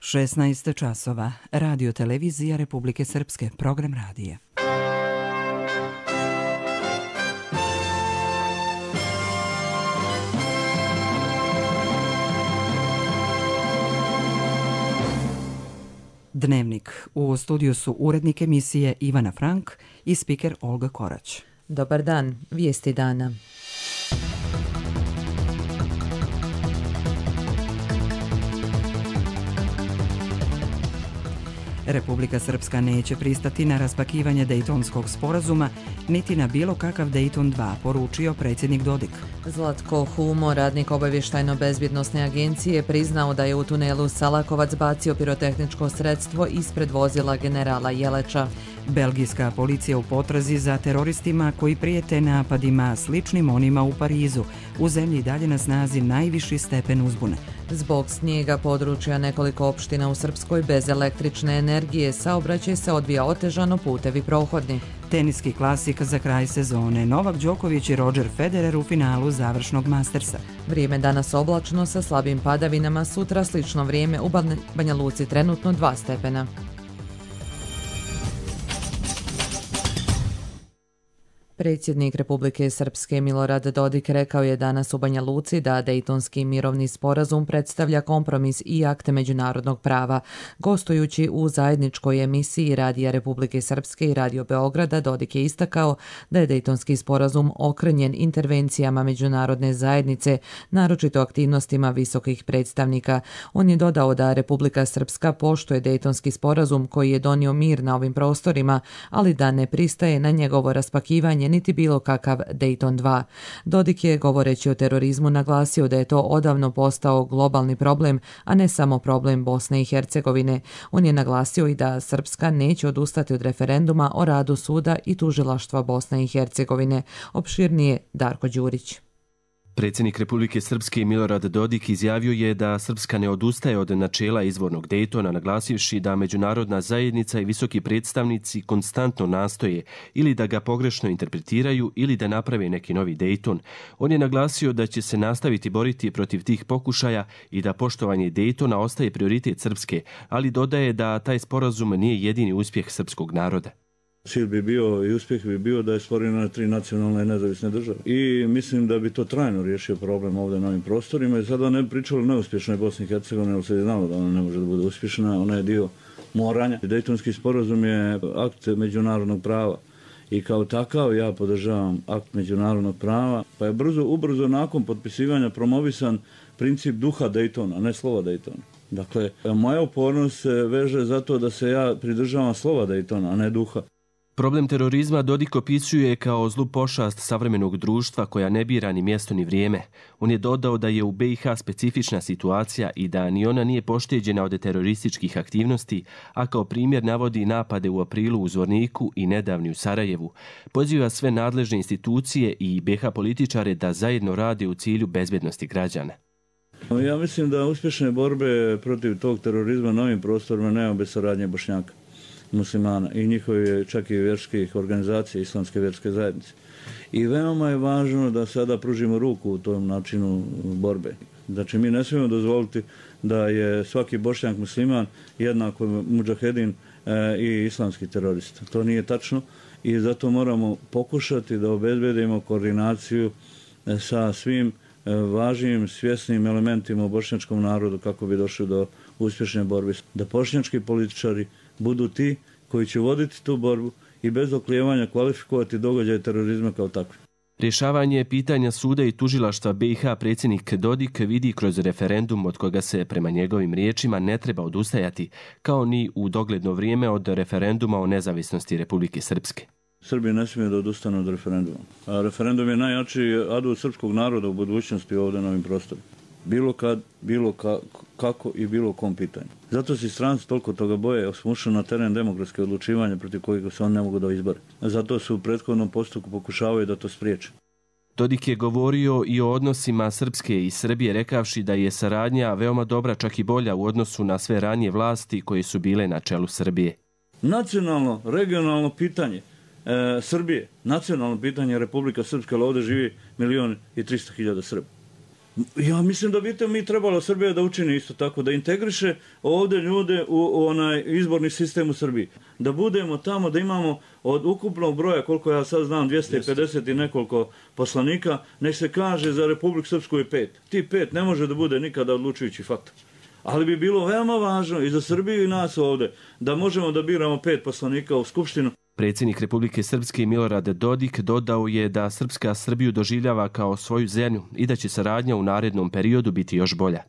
16 časova. Radio televizija Republike Srpske. Program radija. Dnevnik. U studiju su urednik emisije Ivana Frank i spiker Olga Korać. Dobar dan. Vijesti dana. Republika Srpska neće pristati na raspakivanje Dejtonskog sporazuma, niti na bilo kakav Dejton 2, poručio predsjednik Dodik. Zlatko Humo, radnik obavještajno-bezbjednosne agencije, priznao da je u tunelu Salakovac bacio pirotehničko sredstvo ispred vozila generala Jeleča. Belgijska policija u potrazi za teroristima koji prijete napadima sličnim onima u Parizu. U zemlji dalje na snazi najviši stepen uzbune. Zbog snijega područja nekoliko opština u Srpskoj bez električne energije, saobraćaj se odvija otežano, putevi prohodni. Teniski klasik za kraj sezone. Novak Đoković i Roger Federer u finalu završnog Mastersa. Vrijeme danas oblačno sa slabim padavinama, sutra slično vrijeme, u Banja Luci trenutno 2 stepena. Predsjednik Republike Srpske Milorad Dodik rekao je danas u Banja Luci da Dejtonski mirovni sporazum predstavlja kompromis i akt međunarodnog prava. Gostujući u zajedničkoj emisiji Radija Republike Srpske i Radio Beograda, Dodik je istakao da je Dejtonski sporazum okrnjen intervencijama međunarodne zajednice, naročito aktivnostima visokih predstavnika. On je dodao da Republika Srpska poštuje Dejtonski sporazum koji je donio mir na ovim prostorima, ali da ne pristaje na njegovo raspakivanje niti bilo kakav Dejton 2. Dodik je, govoreći o terorizmu, naglasio da je to odavno postao globalni problem, a ne samo problem Bosne i Hercegovine. On je naglasio i da Srpska neće odustati od referenduma o radu suda i tužilaštva Bosne i Hercegovine. Opširnije Darko Đurić. Predsjednik Republike Srpske Milorad Dodik izjavio je da Srpska ne odustaje od načela izvornog Dejtona, naglasivši da međunarodna zajednica i visoki predstavnici konstantno nastoje ili da ga pogrešno interpretiraju ili da naprave neki novi Dejton. On je naglasio da će se nastaviti boriti protiv tih pokušaja i da poštovanje Dejtona ostaje prioritet Srpske, ali dodaje da taj sporazum nije jedini uspjeh srpskog naroda. Cilj bi bio i uspjeh bi bio da je stvorena 3 nacionalne i nezavisne države. I mislim da bi to trajno riješio problem ovdje na ovim prostorima. I sada ne bi pričali o neuspješnoj Bosni i Hercegovini, ali se je znalo da ona ne može da bude uspješna. Ona je dio moranja. Dejtonski sporazum je akt međunarodnog prava. I kao takav ja podržavam akt međunarodnog prava. Pa je ubrzo nakon potpisivanja promovisan princip duha Dejtona, ne slova Dejtona. Dakle, moja upornost se veže zato da se ja pridržavam slova Dejtona, a ne duha. Problem terorizma Dodik opisuje kao zlu pošast savremenog društva koja ne bira ni mjesto ni vrijeme. On je dodao da je u BiH specifična situacija i da ni ona nije pošteđena od terorističkih aktivnosti, a kao primjer navodi napade u aprilu u Zvorniku i nedavni u Sarajevu. Poziva sve nadležne institucije i BiH političare da zajedno rade u cilju bezbjednosti građana. Ja mislim da uspješne borbe protiv tog terorizma na ovim prostorima nema bez saradnje Bošnjaka, muslimana i njihove čak i vjerskih organizacija, islamske vjerske zajednice. I veoma je važno da sada pružimo ruku u tom načinu borbe. Znači mi ne smijemo dozvoliti da je svaki Bošnjak musliman jednako mudžahedin i islamski terorista. To nije tačno i zato moramo pokušati da obezbedimo koordinaciju sa svim važnim svjesnim elementima u bošnjačkom narodu kako bi došli do uspješne borbe. Da bošnjački političari budu ti koji će voditi tu borbu i bez oklijevanja kvalifikovati događaje terorizma kao takve. Rješavanje pitanja suda i tužilaštva BiH predsjednik Dodik vidi kroz referendum od koga se prema njegovim riječima ne treba odustajati, kao ni u dogledno vrijeme od referenduma o nezavisnosti Republike Srpske. Srbi ne smije da odustanu od referenduma. A referendum je najjači adut srpskog naroda u budućnosti ovdje na ovim prostorima. Bilo kad, kako i bilo kom pitanju. Zato se stranci toliko toga boje, osmušaju na teren demokratske odlučivanja protiv kojeg se on ne mogu da izbore. Zato su u prethodnom postupku pokušavaju da to spriječe. Dodik je govorio i o odnosima Srpske i Srbije, rekavši da je saradnja veoma dobra, čak i bolja u odnosu na sve ranije vlasti koje su bile na čelu Srbije. Nacionalno, regionalno pitanje Srbije, nacionalno pitanje Republika Srpska, ali ovdje živi 1.300.000 Srba. Ja mislim da bi mi trebalo Srbija da učini isto tako, da integriše ovdje ljude u onaj izborni sistem u Srbiji. Da budemo tamo, da imamo od ukupnog broja, koliko ja sad znam, 250 i nekoliko poslanika, nek se kaže za Republiku Srpsku je 5. Ti 5 ne može da bude nikada odlučujući faktor. Ali bi bilo veoma važno i za Srbiju i nas ovdje da možemo da biramo 5 poslanika u Skupštinu. Predsjednik Republike Srpske Milorad Dodik dodao je da Srpska Srbiju doživljava kao svoju zemlju i da će saradnja u narednom periodu biti još bolja.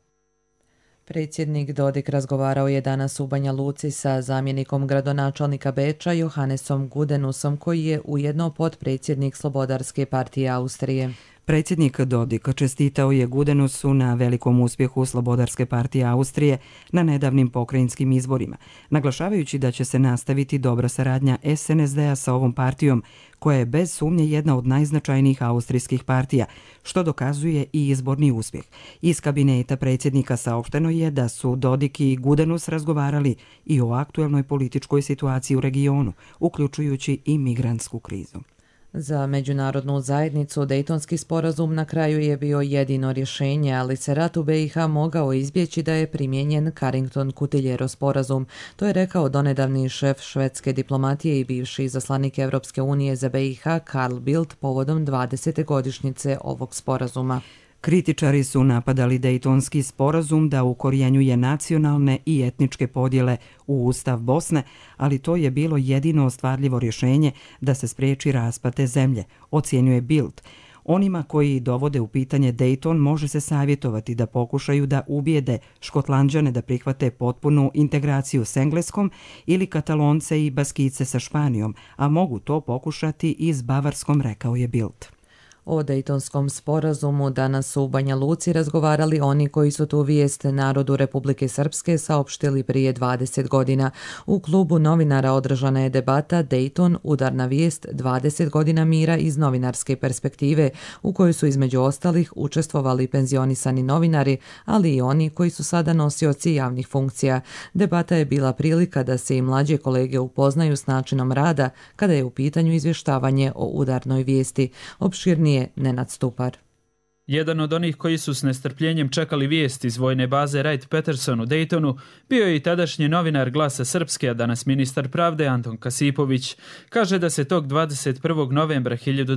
Predsjednik Dodik razgovarao je danas u Banja Luci sa zamjenikom gradonačelnika Beča Johannesom Gudenusom, koji je ujedno potpredsjednik Slobodarske partije Austrije. Predsjednik Dodik čestitao je Gudenusu na velikom uspjehu Slobodarske partije Austrije na nedavnim pokrajinskim izborima, naglašavajući da će se nastaviti dobra saradnja SNSD-a sa ovom partijom, koja je bez sumnje jedna od najznačajnijih austrijskih partija, što dokazuje i izborni uspjeh. Iz kabineta predsjednika saopšteno je da su Dodik i Gudenus razgovarali i o aktuelnoj političkoj situaciji u regionu, uključujući i migrantsku krizu. Za međunarodnu zajednicu Dejtonski sporazum na kraju je bio jedino rješenje, ali se rat u BiH mogao izbjeći da je primijenjen Carrington-Cutillero sporazum. To je rekao donedavni šef švedske diplomatije i bivši izaslanik Europske unije za BiH Carl Bildt povodom 20. godišnjice ovog sporazuma. Kritičari su napadali Dejtonski sporazum da ukorjenjuje nacionalne i etničke podjele u Ustav Bosne, ali to je bilo jedino ostvarljivo rješenje da se spriječi raspad te zemlje, ocjenjuje Bildt. Onima koji dovode u pitanje Dejton može se savjetovati da pokušaju da ubijede Škotlanđane da prihvate potpunu integraciju s Engleskom ili Katalonce i Baskice sa Španijom, a mogu to pokušati i s Bavarskom, rekao je Bildt. O Dejtonskom sporazumu danas su u Banja Luci razgovarali oni koji su tu vijest narodu Republike Srpske saopštili prije 20 godina. U klubu novinara održana je debata Dejton, udarna vijest, 20 godina mira iz novinarske perspektive, u kojoj su između ostalih učestvovali penzionisani novinari, ali i oni koji su sada nosioci javnih funkcija. Debata je bila prilika da se i mlađe kolege upoznaju s načinom rada kada je u pitanju izvještavanje o udarnoj vijesti. Opširnije Nenad Stupar. Jedan od onih koji su s nestrpljenjem čekali vijest iz vojne baze Wright-Patterson u Dejtonu bio je i tadašnji novinar Glasa Srpske, a danas ministar pravde Anton Kasipović. Kaže da se tog 21. novembra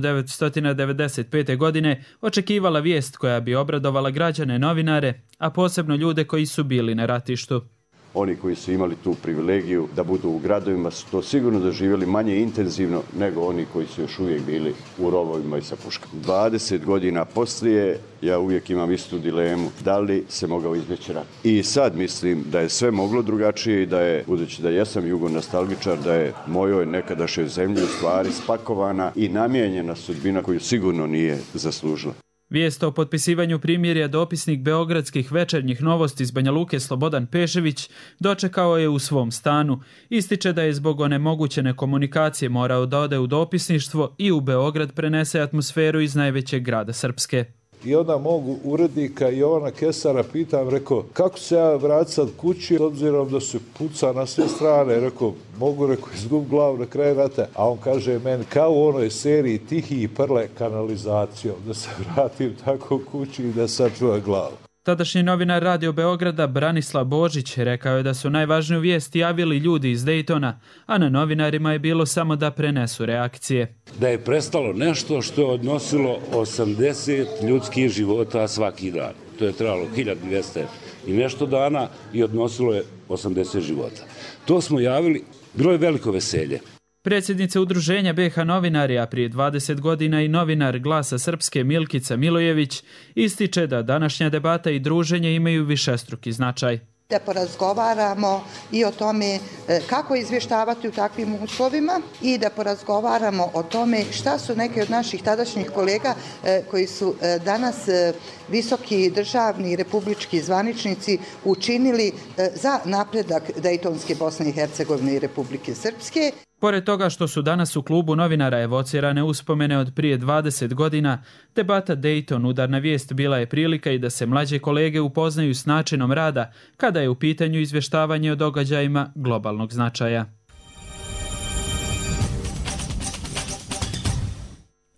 1995. godine očekivala vijest koja bi obradovala građane, novinare, a posebno ljude koji su bili na ratištu. Oni koji su imali tu privilegiju da budu u gradovima su to sigurno doživjeli manje intenzivno nego oni koji su još uvijek bili u rovovima i sa puškama. 20 godina poslije ja uvijek imam istu dilemu da li se mogao izbjeći rat. I sad mislim da je sve moglo drugačije i da je, budući da jesam jugonostalgičar, da je mojoj nekadašnjoj zemlji u stvari spakovana i namijenjena sudbina koju sigurno nije zaslužila. Vijest o potpisivanju primirja dopisnik beogradskih večernjih novosti iz Banja Luke Slobodan Pešević dočekao je u svom stanu. Ističe da je zbog onemogućene komunikacije morao da ode u dopisništvo i u Beograd prenese atmosferu iz najvećeg grada Srpske. I onda mog urednika Jovana Kesara pitam, rekao, kako se ja vratim sad kući, s obzirom da se puca na sve strane, rekao, mogu, izgub glavu na kraju rata, a on kaže meni, kao u onoj seriji Tihi i Prle kanalizacijom, da se vratim tako kući i da sačuvam glavu. Tadašnji novinar Radio Beograda Branislav Božić rekao je da su najvažniju vijest javili ljudi iz Dejtona, a na novinarima je bilo samo da prenesu reakcije. Da je prestalo nešto što je odnosilo 80 ljudskih života svaki dan. To je trebalo 1200 i nešto dana i odnosilo je 80 života. To smo javili, bilo je veliko veselje. Predsjednica udruženja BiH novinari, a prije 20 godina i novinar Glasa Srpske Milkica Milojević, ističe da današnja debata i druženje imaju višestruki značaj. Da porazgovaramo i o tome kako izvještavati u takvim uslovima i da porazgovaramo o tome šta su neki od naših tadašnjih kolega koji su danas visoki državni i republički zvaničnici učinili za napredak Dejtonske Bosne i Hercegovine i Republike Srpske. Pored toga što su danas u klubu novinara evocirane uspomene od prije 20 godina, debata Dejton, udarna vijest, bila je prilika i da se mlađe kolege upoznaju s načinom rada kada je u pitanju izvještavanje o događajima globalnog značaja.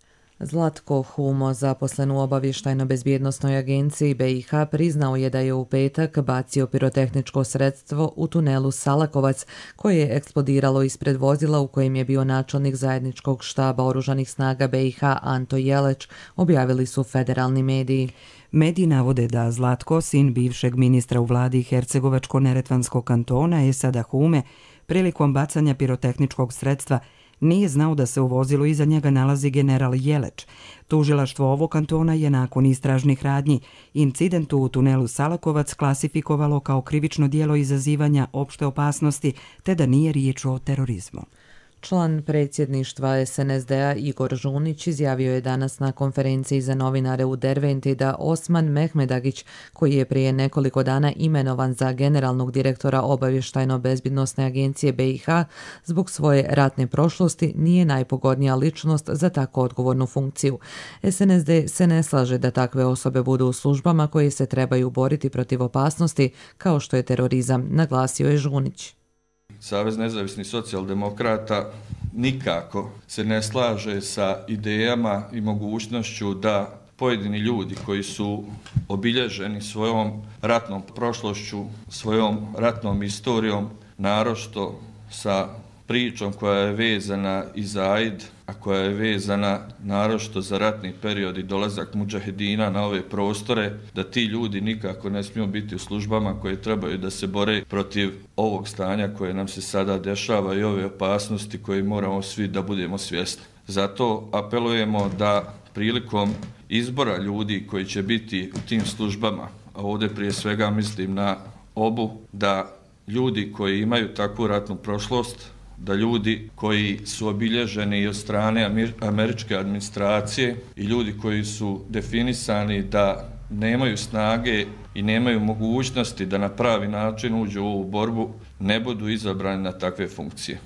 Zlatko Humo, zaposlen u obavještajno-bezbjednosnoj agenciji BiH, priznao je da je u petak bacio pirotehničko sredstvo u tunelu Salakovac, koje je eksplodiralo ispred vozila u kojem je bio načelnik zajedničkog štaba oružanih snaga BiH Anto Jeleć, objavili su federalni mediji. Mediji navode da Zlatko, sin bivšeg ministra u vladi Hercegovačko-Neretvanskog kantona Esada Hume, prilikom bacanja pirotehničkog sredstva nije znao da se u vozilu iza njega nalazi general Jeleć. Tužilaštvo ovog kantona je nakon istražnih radnji incidentu u tunelu Salakovac klasifikovalo kao krivično djelo izazivanja opšte opasnosti, te da nije riječ o terorizmu. Član predsjedništva SNSD-a Igor Žunić izjavio je danas na konferenciji za novinare u Derventi da Osman Mehmedagić, koji je prije nekoliko dana imenovan za generalnog direktora obavještajno-bezbjednosne agencije BiH, zbog svoje ratne prošlosti nije najpogodnija ličnost za tako odgovornu funkciju. SNSD se ne slaže da takve osobe budu u službama koje se trebaju boriti protiv opasnosti, kao što je terorizam, naglasio je Žunić. Savez nezavisnih socijaldemokrata nikako se ne slaže sa idejama i mogućnošću da pojedini ljudi koji su obilježeni svojom ratnom prošlošću, svojom ratnom istorijom, naročito sa pričom koja je vezana i za Aid, a koja je vezana naročito za ratni period i dolazak mudžahedina na ove prostore, da ti ljudi nikako ne smiju biti u službama koje trebaju da se bore protiv ovog stanja koje nam se sada dešava i ove opasnosti koje moramo svi da budemo svjesni. Zato apelujemo da prilikom izbora ljudi koji će biti u tim službama, a ovdje prije svega mislim na obu, da ljudi koji imaju takvu ratnu prošlost, da ljudi koji su obilježeni od strane američke administracije i ljudi koji su definisani da nemaju snage i nemaju mogućnosti da na pravi način uđu u ovu borbu, ne budu izabrani na takve funkcije.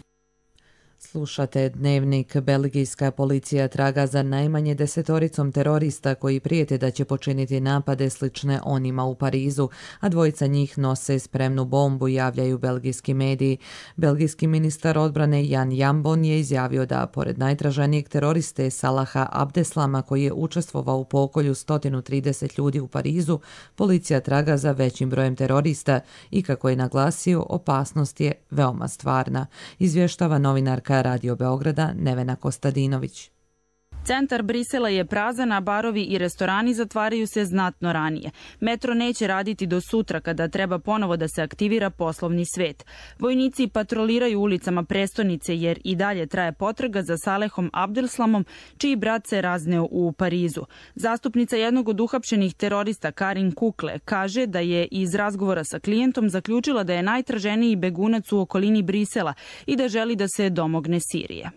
Slušate Dnevnik. Belgijska policija traga za najmanje 10 terorista koji prijete da će počiniti napade slične onima u Parizu, a dvojica njih nose spremnu bombu, javljaju belgijski mediji. Belgijski ministar odbrane Jan Jambon je izjavio da, pored najtraženijeg teroriste Salaha Abdeslama, koji je učestvovao u pokolju 130 ljudi u Parizu, policija traga za većim brojem terorista i, kako je naglasio, opasnost je veoma stvarna. Izvještava novinarka Radio Beograda Nevena Kostadinović. Centar Brisela je prazan, a barovi i restorani zatvaraju se znatno ranije. Metro neće raditi do sutra kada treba ponovo da se aktivira poslovni svet. Vojnici patroliraju ulicama prestonice jer i dalje traje potraga za Salehom Abdeslamom, čiji brat se razneo u Parizu. Zastupnica jednog od uhapšenih terorista Karin Kukle kaže da je iz razgovora sa klijentom zaključila da je najtraženiji begunac u okolini Brisela i da želi da se domogne Sirije.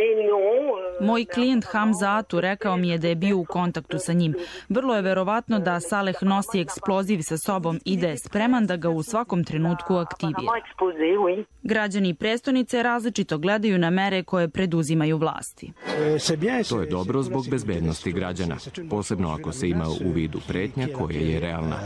Moj klijent Hamza Atu rekao mi je da je bio u kontaktu sa njim. Vrlo je verovatno da Saleh nosi eksploziv sa sobom i da je spreman da ga u svakom trenutku aktivira. Građani prestonice različito gledaju na mere koje preduzimaju vlasti. To je dobro zbog bezbednosti građana, posebno ako se ima u vidu pretnja koja je realna.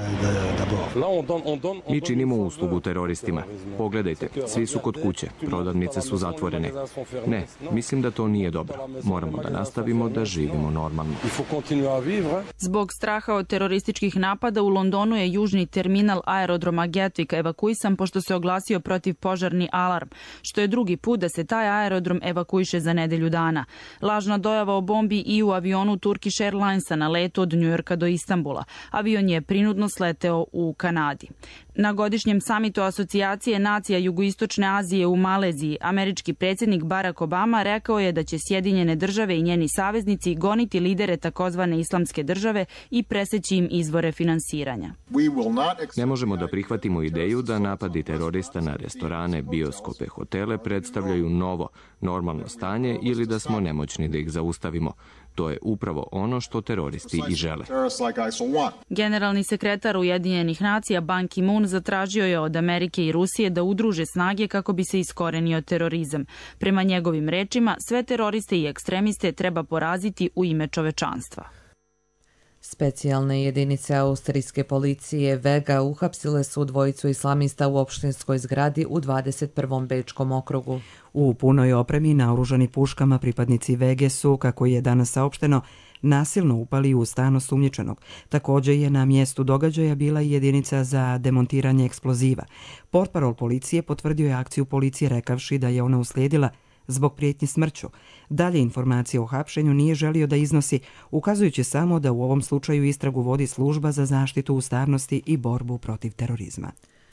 Mi činimo uslugu teroristima. Pogledajte, svi su kod kuće, prodavnice su zatvorene. Ne, mislim da to nije dobro. Moramo da nastavimo da živimo normalno. Zbog straha od terorističkih napada u Londonu je južni terminal aerodroma Gatwick evakuisan pošto se oglasio protiv požarni alarm, što je drugi put da se taj aerodrom evakuiše za nedelju dana. Lažna dojava o bombi i u avionu Turkish Airlinesa na letu od Njujorka do Istanbula. Avion je prinudno sleteo u Kanadi. Na godišnjem samitu Asocijacije nacija Jugoistočne Azije u Maleziji, američki predsjednik Barack Obama rekao je da će Sjedinjene države i njeni saveznici goniti lidere takozvane islamske države i preseći im izvore finansiranja. Ne možemo da prihvatimo ideju da napadi terorista na restorane, bioskope, hotele predstavljaju novo, normalno stanje ili da smo nemoćni da ih zaustavimo. To je upravo ono što teroristi i žele. Generalni sekretar Ujedinjenih nacija Ban Ki-moon zatražio je od Amerike i Rusije da udruže snage kako bi se iskorenio terorizam. Prema njegovim rečima, sve teroriste i ekstremiste treba poraziti u ime čovečanstva. Specijalne jedinice austrijske policije Vega uhapsile su dvojicu islamista u opštinskoj zgradi u 21. Bečkom okrugu. U punoj opremi naoružani puškama pripadnici Vege su, kako je danas saopšteno, nasilno upali u stan osumnjičenog. Također je na mjestu događaja bila i jedinica za demontiranje eksploziva. Portparol policije potvrdio je akciju policije rekavši da je ona uslijedila zbog prijetnji smrću. Dalje informacije o hapšenju nije želio da iznosi, ukazujući samo da u ovom slučaju istragu vodi služba za zaštitu ustavnosti i borbu protiv terorizma.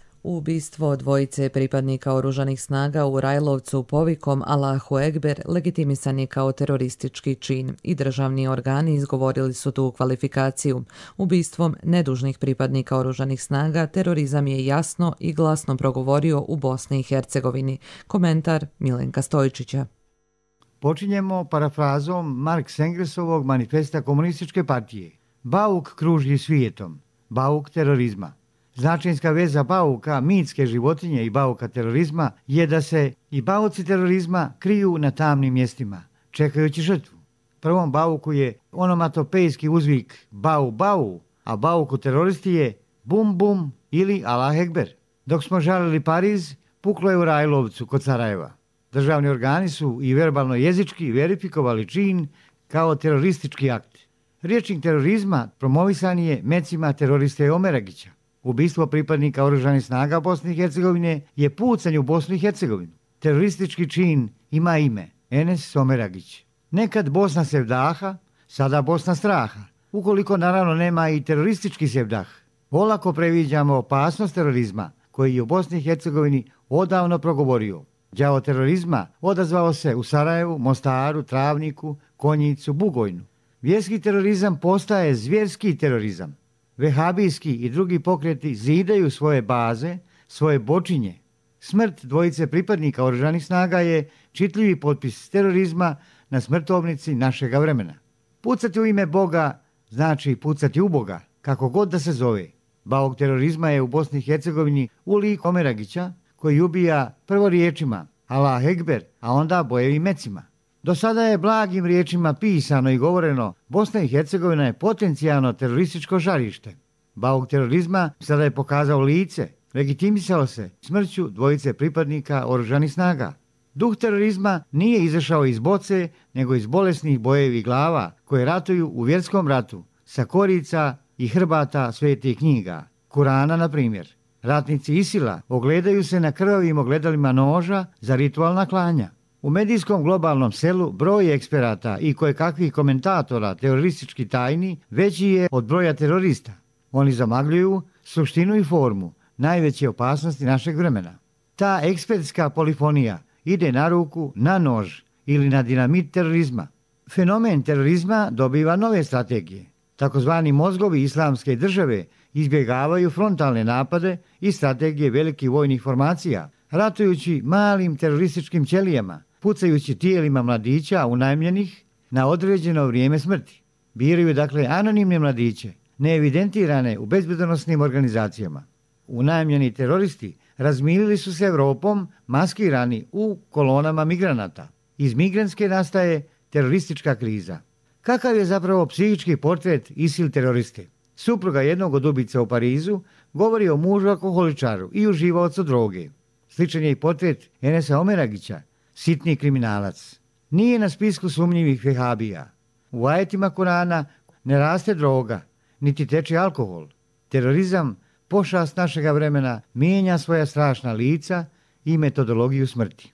Ubistvo dvojice pripadnika oružanih snaga u Rajlovcu povikom Allahu Ekber legitimisan je kao teroristički čin i državni organi izgovorili su tu kvalifikaciju. Ubistvom nedužnih pripadnika oružanih snaga terorizam je jasno i glasno progovorio u Bosni i Hercegovini. Komentar Milenka Stojčića. Počinjemo parafrazom Marx Engelsovog manifesta komunističke partije. Bauk kruži svijetom, bauk terorizma. Značajnska veza bauka, mitske životinje i bauka terorizma je da se i bauci terorizma kriju na tamnim mjestima, čekajući žrtvu. Prvom bauku je onomatopejski uzvik bau bau, a bauku teroristi je bum bum ili Allah Ekber. Dok smo žalili Pariz, puklo je u Rajlovcu kod Sarajeva. Državni organi su i verbalno jezički verifikovali čin kao teroristički akt. Riječnik terorizma promovisan je mecima teroriste Omeragića. Ubistvo pripadnika oružanih snaga Bosne i Hercegovine je pucanj u Bosnu i Hercegovinu. Teroristički čin ima ime Enes Omeragić. Nekad Bosna sevdaha, sada Bosna straha. Ukoliko naravno nema i teroristički sevdah. Olako previđamo opasnost terorizma koji je u Bosni i Hercegovini odavno progovorio. Đavo terorizma odazvao se u Sarajevu, Mostaru, Travniku, Konjicu, Bugojnu. Vjerski terorizam postaje zvjerski terorizam. Vehabijski i drugi pokreti zidaju svoje baze, svoje bočinje. Smrt dvojice pripadnika oružanih snaga je čitljivi potpis terorizma na smrtovnici našega vremena. Pucati u ime Boga znači pucati u Boga, kako god da se zove. Bauk terorizma je u Bosni i Hercegovini u liku Omeragića, koji ubija prvo riječima Allah Ekber, a onda bojevim mecima. Do sada je blagim riječima pisano i govoreno Bosna i Hercegovina je potencijalno terorističko žarište. Bauk terorizma sada je pokazao lice, legitimisao se smrću dvojice pripadnika oružanih snaga. Duh terorizma nije izašao iz boce, nego iz bolesnih bojevih glava koje ratuju u vjerskom ratu sa korica i hrbata svetih knjiga. Kurana, na primjer. Ratnici Isila ogledaju se na krvavim ogledalima noža za ritualna klanja. U medijskom globalnom selu broj eksperata i kojekakvih komentatora teroristički tajni veći je od broja terorista. Oni zamagljuju suštinu i formu najveće opasnosti našeg vremena. Ta ekspertska polifonija ide na ruku, na nož ili na dinamit terorizma. Fenomen terorizma dobiva nove strategije. Takozvani mozgovi islamske države izbjegavaju frontalne napade i strategije velikih vojnih formacija, ratujući malim terorističkim ćelijama, pucajući tijelima mladića unajmljenih na određeno vrijeme smrti. Biraju dakle anonimne mladiće, neevidentirane u bezbednosnim organizacijama. Unajmljeni teroristi razmilili su se Europom maskirani u kolonama migranata. Iz migrantske nastaje teroristička kriza. Kakav je zapravo psihički portret ISIL teroriste? Supruga jednog od ubica u Parizu govori o mužu alkoholičaru i uživaocu droge. Sličan je i portret Enesa Omeragića, sitni kriminalac. Nije na spisku sumnjivih vehabija. U ajetima Kurana ne raste droga, niti teče alkohol. Terorizam, pošast našega vremena, mijenja svoja strašna lica i metodologiju smrti.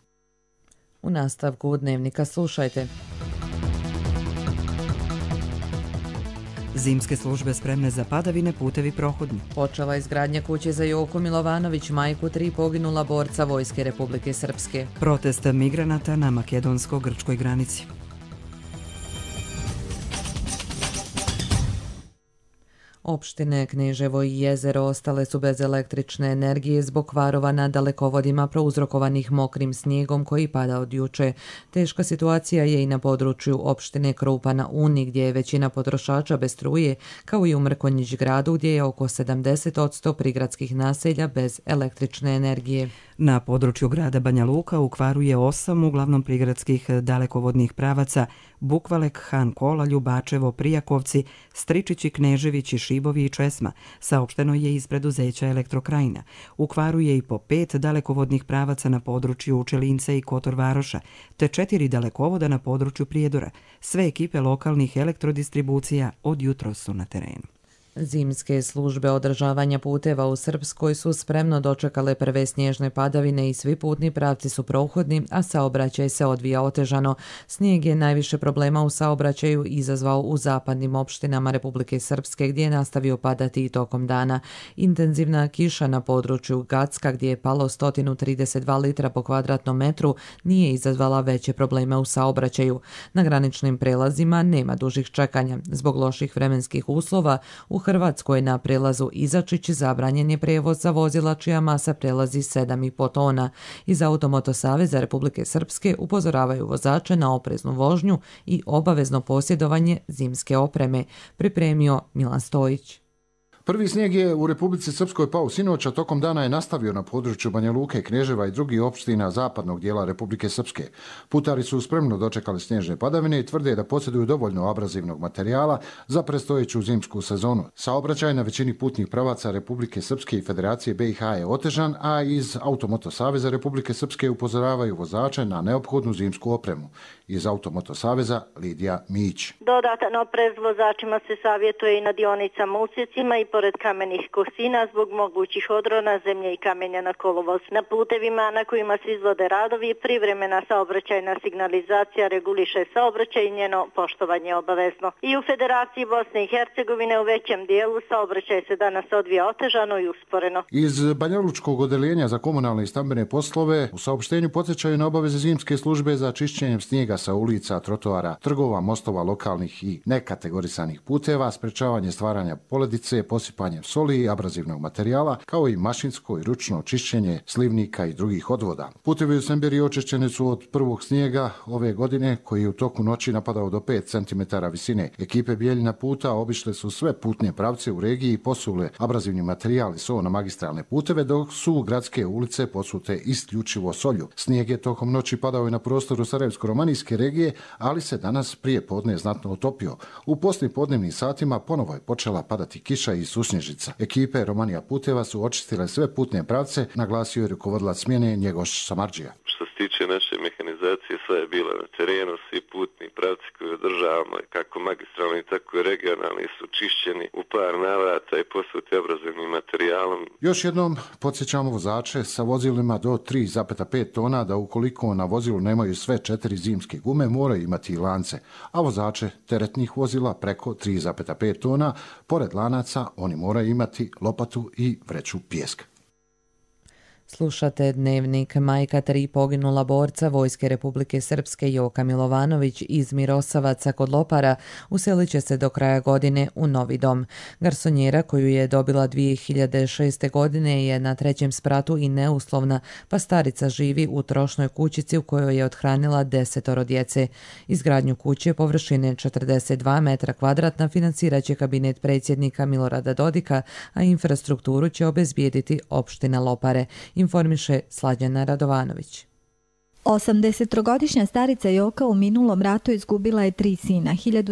U nastavku dnevnika slušajte. Zimske službe spremne za padavine, putevi prohodni. Počela izgradnja kuće za Joku Milovanović, majku 3 poginula borca Vojske Republike Srpske. Protest migranata na makedonsko-grčkoj granici. Opštine Kneževo i Jezero ostale su bez električne energije zbog kvarova na dalekovodima prouzrokovanih mokrim snijegom koji pada od juče. Teška situacija je i na području opštine Krupa na Uni, gdje je većina potrošača bez struje, kao i u Mrkonjić gradu, gdje je oko 70% prigradskih naselja bez električne energije. Na području grada Banja Luka u kvaru je 8 uglavnom prigradskih dalekovodnih pravaca Bukvalek, Han Kola, Ljubačevo, Prijakovci, Stričići, Kneževići, Šibovi i Česma, saopšteno je iz preduzeća Elektrokrajina. U kvaru je i po 5 dalekovodnih pravaca na području Učelinca i Kotor Varoša, te 4 dalekovoda na području Prijedora. Sve ekipe lokalnih elektrodistribucija od jutros su na terenu. Zimske službe održavanja puteva u Srpskoj su spremno dočekale prve snježne padavine i svi putni pravci su prohodni, a saobraćaj se odvija otežano. Snijeg je najviše problema u saobraćaju izazvao u zapadnim opštinama Republike Srpske, gdje je nastavio padati i tokom dana. Intenzivna kiša na području Gacka, gdje je palo 132 litra po kvadratnom metru, nije izazvala veće probleme u saobraćaju. Na graničnim prelazima nema dužih čekanja. Zbog loših vremenskih uslova, u Hrvatskoj na prelazu Izačić zabranjen je prijevoz za vozila čija masa prelazi 7,5 tona. Iz Automoto Saveza Republike Srpske upozoravaju vozače na opreznu vožnju i obavezno posjedovanje zimske opreme, pripremio Milan Stojić. Prvi snijeg je u Republici Srpskoj pao sinoć, a tokom dana je nastavio na području Banja Luke, Kneževa i drugih opština zapadnog dijela Republike Srpske. Putari su spremno dočekali snježne padavine i tvrde da posjeduju dovoljno abrazivnog materijala za predstojeću zimsku sezonu. Saobraćaj na većini putnih pravaca Republike Srpske i Federacije BiH je otežan, a iz Automoto Saveza Republike Srpske upozoravaju vozače na neophodnu zimsku opremu. Iz Automoto Saveza Lidija Mić. Dodatan oprez vozačima se savjetuje i na dionicama usjecima i pored kamenih kosina zbog mogućih odrona zemlje i kamenja na kolovoz. Na putevima na kojima se izvode radovi, privremena saobraćajna signalizacija reguliše saobraćaj i njeno poštovanje obavezno. I u Federaciji Bosne i Hercegovine u većem dijelu saobraćaj se danas odvija otežano i usporeno. Iz Banjalučkog odeljenja za komunalne i stambene poslove u saopštenju podsjećaju na obaveze zimske službe za čišćenjem snijega sa ulica, trotoara, trgova, mostova, lokalnih i nekategorisanih puteva, sprečavanje stvaranja poledice, posipanjem soli i abrazivnog materijala, kao i mašinsko i ručno čišćenje slivnika i drugih odvoda. Putevi u Semberiji očišćeni su od prvog snijega ove godine, koji je u toku noći napadao do 5 cm visine. Ekipe Bijeljina puta obišle su sve putne pravce u regiji i posule abrazivni materijal i so na magistralne puteve, dok su gradske ulice posute isključivo solju. Snijeg je tokom noći padao i na prostoru Sarajevsko-romanijske regije, ali se danas prije podne znatno otopio. U poslijepodnevnim satima ponovo je počela padati kiša i susnježica. Ekipe Romanija puteva su očistile sve putne pravce, naglasio je rukovodilac smjene Njegoš Samardžija. Što se tiče naše mehanizacije, sve je bilo na terenu, svi putni pravci koje održavamo, kako magistralni, tako i regionalni, su čišćeni u par navrata i posuti abrazivnim materijalom. Još jednom podsjećamo vozače sa vozilima do 3,5 tona da ukoliko na vozilu nemaju sve 4 zimske gume, moraju imati i lance, a vozače teretnih vozila preko 3,5 tona, pored lanaca, oni moraju imati lopatu i vreću pijeska. Slušate Dnevnik. Majka 3 poginula borca Vojske Republike Srpske Joka Milovanović iz Mirosavaca kod Lopara uselit će se do kraja godine u novi dom. Garsonjera koju je dobila 2006. godine je na 3. spratu i neuslovna, pa starica živi u trošnoj kućici u kojoj je othranila 10 djece. Izgradnju kuće površine 42 metra kvadratna financirat će kabinet predsjednika Milorada Dodika, a infrastrukturu će obezbijediti opština Lopare, informiše Slađana Radovanović. 83-godišnja starica Joka u minulom ratu izgubila je 3 sina.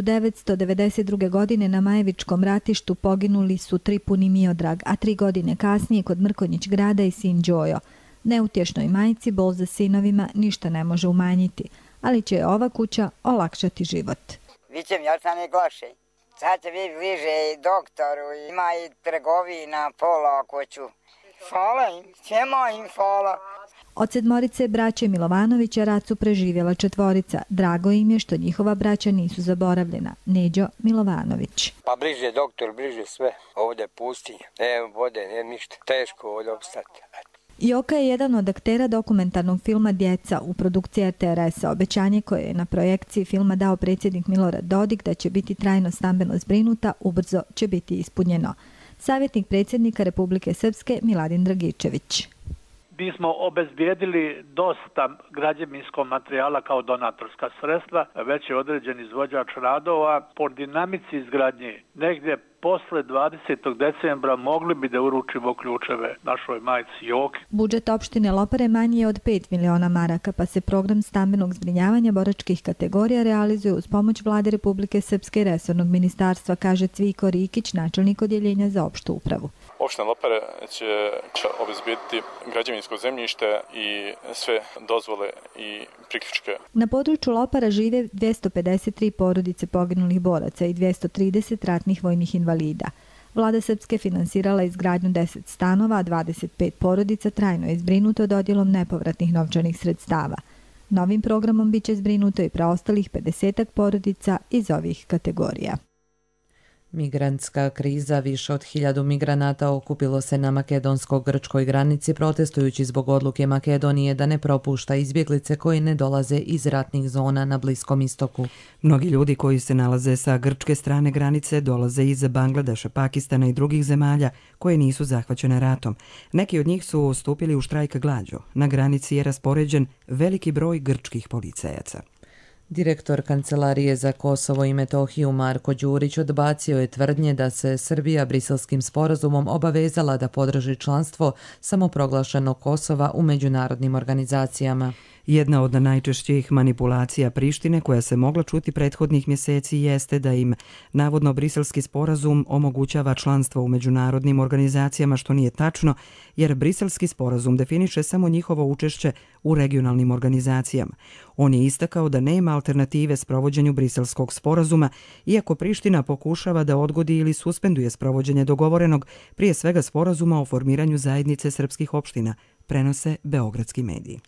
1992. godine na Majevičkom ratištu poginuli su 3 puni Miodrag, a 3 godine kasnije kod Mrkonjić grada i sin Đojo. Neutješnoj majci bol za sinovima ništa ne može umanjiti, ali će ova kuća olakšati život. Vićem, ja sam je glaše. Sad će biti bliže i doktoru, ima i trgovina, pola ako ću. Hvala im, svema im hvala. Od 7 braće Milovanovića rat su preživjela 4. Drago im je što njihova braća nisu zaboravljena. Neđo Milovanović. Pa bliže doktor, bliže sve. Ovdje pustinja, ne vode, ne ništa. Teško ovdje obstati. Joka je jedan od aktera dokumentarnog filma Djeca u produkciji RTRS-a. Obećanje koje je na projekciji filma dao predsjednik Milorad Dodik da će biti trajno stambeno zbrinuta, ubrzo će biti ispunjeno. Savjetnik predsjednika Republike Srpske Miladin Dragičević. Mi smo obezbijedili dosta građevinskog materijala kao donatorska sredstva, već je određen izvođač radova po dinamici izgradnje. Negdje posle 20. decembra mogli bi da uručimo ključeve našoj majci Joki. Budžet opštine Lopare manji je od 5 miliona maraka, pa se program stambenog zbrinjavanja boračkih kategorija realizuje uz pomoć Vlade Republike Srpske i resornog ministarstva, kaže Cviko Rikić, načelnik odjeljenja za opštu upravu. Opština Lopare će obezbediti građevinsko zemljište i sve dozvole i priključke. Na području Lopara žive 253 porodice poginulih boraca i 230 ratnih vojnih invalida. Vlada Srpske finansirala izgradnju 10 stanova, a 25 porodica trajno je zbrinuto dodjelom nepovratnih novčanih sredstava. Novim programom biće zbrinuto i preostalih 50 porodica iz ovih kategorija. Migrantska kriza, više od 1000 migranata okupilo se na makedonsko-grčkoj granici protestujući zbog odluke Makedonije da ne propušta izbjeglice koji ne dolaze iz ratnih zona na Bliskom istoku. Mnogi ljudi koji se nalaze sa grčke strane granice dolaze iz Bangladeša, Pakistana i drugih zemalja koje nisu zahvaćene ratom. Neki od njih su stupili u štrajk glađu. Na granici je raspoređen veliki broj grčkih policajaca. Direktor Kancelarije za Kosovo i Metohiju Marko Đurić odbacio je tvrdnje da se Srbija Briselskim sporazumom obavezala da podrži članstvo samoproglašenog Kosova u međunarodnim organizacijama. Jedna od najčešćih manipulacija Prištine koja se mogla čuti prethodnih mjeseci jeste da im navodno Briselski sporazum omogućava članstvo u međunarodnim organizacijama, što nije tačno, jer Briselski sporazum definiše samo njihovo učešće u regionalnim organizacijama. On je istakao da nema alternative sprovođenju Briselskog sporazuma, iako Priština pokušava da odgodi ili suspenduje sprovođenje dogovorenog, prije svega sporazuma o formiranju zajednice srpskih opština, prenose beogradski mediji.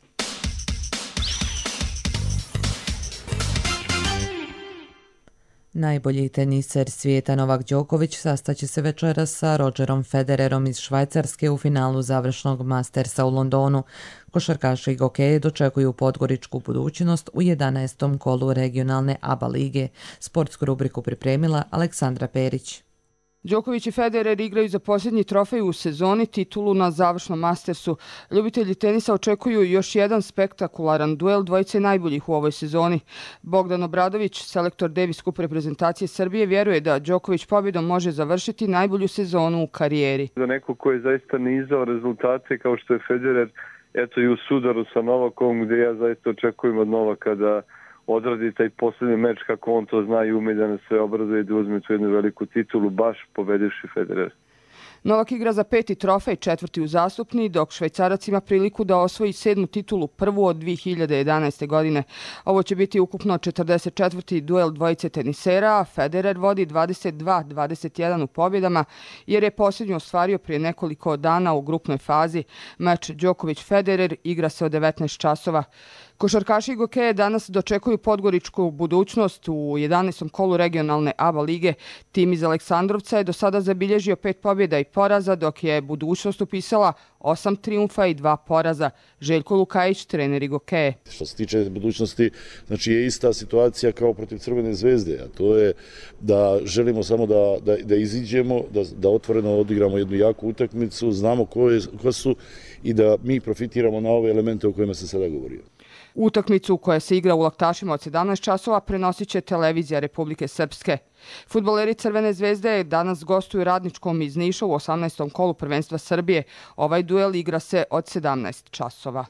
Najbolji teniser svijeta Novak Đoković sastaće se večeras sa Rogerom Federerom iz Švajcarske u finalu završnog Mastersa u Londonu. Košarkaši i gokeje dočekuju podgoričku budućnost u 11. kolu regionalne ABA lige. Sportsku rubriku pripremila Aleksandra Perić. Đoković i Federer igraju za posljednji trofej u sezoni, titulu na završnom Mastersu. Ljubitelji tenisa očekuju još jedan spektakularan duel dvojice najboljih u ovoj sezoni. Bogdan Obradović, selektor Davis Cup reprezentacije Srbije, vjeruje da Đoković pobjedom može završiti najbolju sezonu u karijeri. Za neko koji je zaista nizao rezultate kao što je Federer, eto i u sudaru sa Novakom, gdje ja zaista očekujem od Novaka da odradi taj posljednji meč kako on to zna i ume da nas se obrazuje i da uzme tu jednu veliku titulu, baš pobedivši Federer. Novak igra za 5. trofej, 4. uzastopni, dok Švajcarac ima priliku da osvoji 7. titulu, prvu od 2011. godine. Ovo će biti ukupno 44. duel dvojice tenisera, a Federer vodi 22-21 u pobjedama, jer je posljednju ostvario prije nekoliko dana u grupnoj fazi. Meč Đoković-Federer igra se od 19 časova. Košarkaši i gokeje danas dočekuju podgoričku budućnost u 11. kolu regionalne ABA lige. Tim iz Aleksandrovca je do sada zabilježio 5 pobjeda i poraza, dok je budućnost upisala 8 trijumfa i 2 poraza. Željko Lukajić, trener i gokeje. Što se tiče budućnosti, znači je ista situacija kao protiv Crvene zvezde, a to je da želimo samo da iziđemo, da otvoreno odigramo jednu jaku utakmicu, znamo ko su i da mi profitiramo na ove elemente o kojima sam sada govorio. Utakmicu koja se igra u Laktašima od 17 časova prenosit će televizija Republike Srpske. Fudbaleri Crvene zvezde danas gostuju Radničkom iz Niša u 18. kolu prvenstva Srbije. Ovaj duel igra se od 17 časova.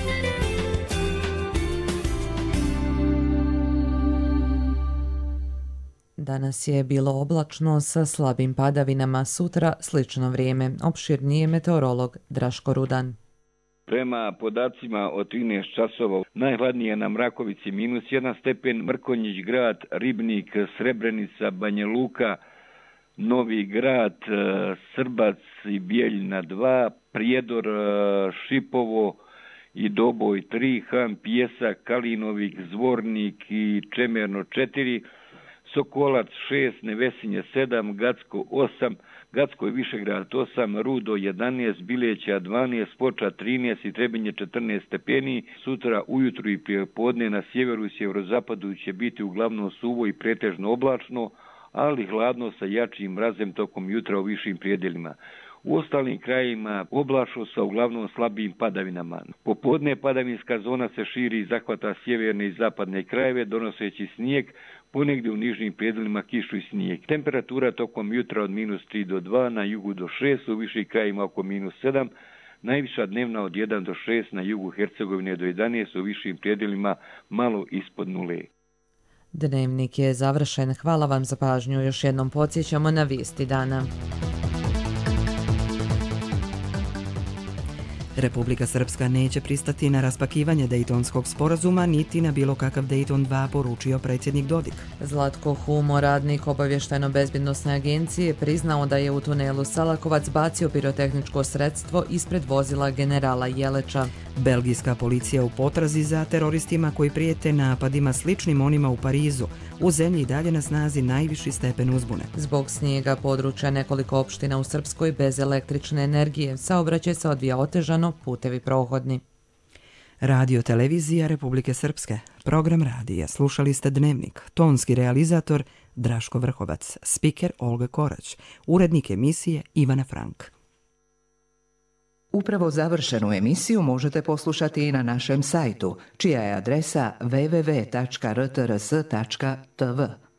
Danas je bilo oblačno sa slabim padavinama, sutra slično vrijeme. Opširnije meteorolog Draško Rudan. Prema podacima od 13 časova, najhladnije na Mrakovici -1 stepen, Mrkonjić grad, Ribnik, Srebrenica, Banja Luka, Novi grad, Srbac i Bijeljina 2, Prijedor, Šipovo i Doboj 3, Han, Pijesak, Kalinovik, Zvornik i Čemerno 4, Sokolac 6, Nevesinje 7, Gacko 8, Gacko i Višegrad 8, Rudo 11, Bileća 12, Foča 13 i Trebinje 14 stepeni. Sutra ujutru i prijepodne na sjeveru i sjeverozapadu će biti uglavnom suvo i pretežno oblačno, ali hladno sa jačim mrazem tokom jutra u višim prijedelima. U ostalim krajevima oblačno sa uglavnom slabijim padavinama. Popodne padavinska zona se širi i zahvata sjeverne i zapadne krajeve, donoseći snijeg, ponegdje u nižnim predjelima kišu i snijeg. Temperatura tokom jutra od -3 do 2, na jugu do 6, u višim krajevima oko -7, najviša dnevna od 1 do 6, na jugu Hercegovine do 11, u višim predjelima malo ispod 0. Dnevnik je završen. Hvala vam za pažnju. Još jednom podsjećamo na vijesti dana. Republika Srpska neće pristati na raspakivanje Dejtonskog sporazuma niti na bilo kakav Dejton 2, poručio predsjednik Dodik. Zlatko Humo, radnik obavještajno-bezbjednosne agencije, priznao da je u tunelu Salakovac bacio pirotehničko sredstvo ispred vozila generala Jeleča. Belgijska policija u potrazi za teroristima koji prijete napadima sličnim onima u Parizu. U zemlji i dalje na snazi najviši stepen uzbune. Zbog snijega područja nekoliko opština u Srpskoj bez električne energije. Saobraćaj se odvija otežano, putevi prohodni. Radio televizija Republike Srpske. Program radija. Slušali ste Dnevnik. Tonski realizator Draško Vrhovac. Spiker Olga Korać. Urednik emisije Ivana Frank. Upravo završenu emisiju možete poslušati i na našem sajtu, čija je adresa www.rtrs.tv.